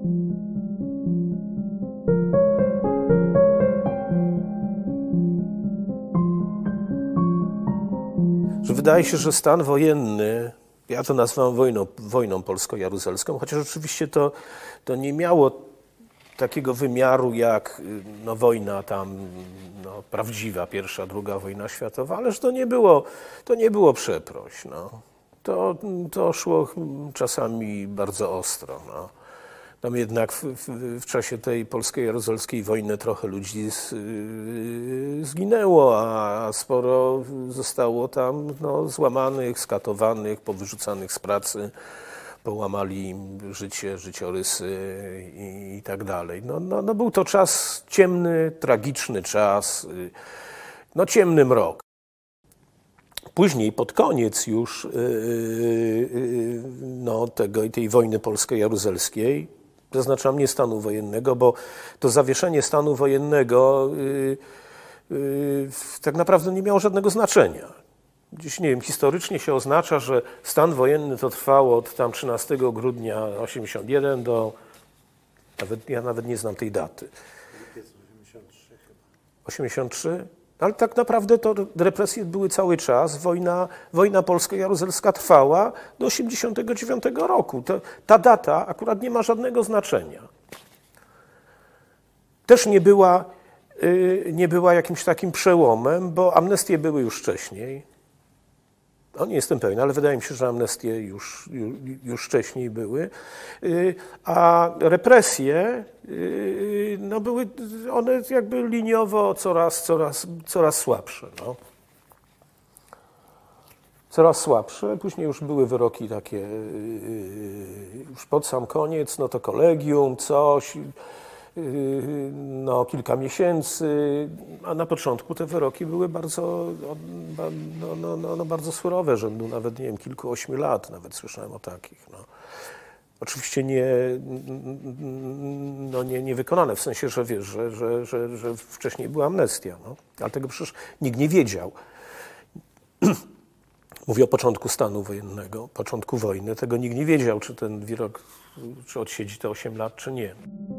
Wydaje się, że stan wojenny, ja to nazywam wojną polsko-jaruzelską, chociaż oczywiście to nie miało takiego wymiaru jak wojna tam prawdziwa, pierwsza, druga wojna światowa, ależ to nie było przeproś. To szło czasami bardzo ostro. Tam jednak w czasie tej polsko-jaruzelskiej wojny trochę ludzi zginęło, a sporo zostało tam złamanych, skatowanych, powyrzucanych z pracy, połamali im życiorysy i tak dalej. Był to czas ciemny, tragiczny czas, ciemny mrok. Później, pod koniec już tej wojny polsko-jaruzelskiej, zaznaczam nie stanu wojennego, bo to zawieszenie stanu wojennego tak naprawdę nie miało żadnego znaczenia. Gdzieś, nie wiem, historycznie się oznacza, że stan wojenny to trwało od tam 13 grudnia 81 do... Ja nawet nie znam tej daty. 83? Ale tak naprawdę to represje były cały czas. Wojna polsko-jaruzelska trwała do 89 roku. Ta data akurat nie ma żadnego znaczenia. Też nie była jakimś takim przełomem, bo amnestie były już wcześniej. Nie jestem pewien, ale wydaje mi się, że amnestie już wcześniej były. A represje, były one jakby liniowo coraz słabsze. Coraz słabsze. Później już były wyroki takie, już pod sam koniec, to kolegium, coś, kilka miesięcy, a na początku te wyroki były bardzo, bardzo surowe, rzędu nawet, nie wiem, kilku, 8 lat, nawet słyszałem o takich. Oczywiście nie wykonane, w sensie, że wiesz, że wcześniej była amnestia, ale tego przecież nikt nie wiedział. Mówię o początku stanu wojennego, początku wojny, tego nikt nie wiedział, czy ten wyrok, czy odsiedzi te 8 lat, czy nie.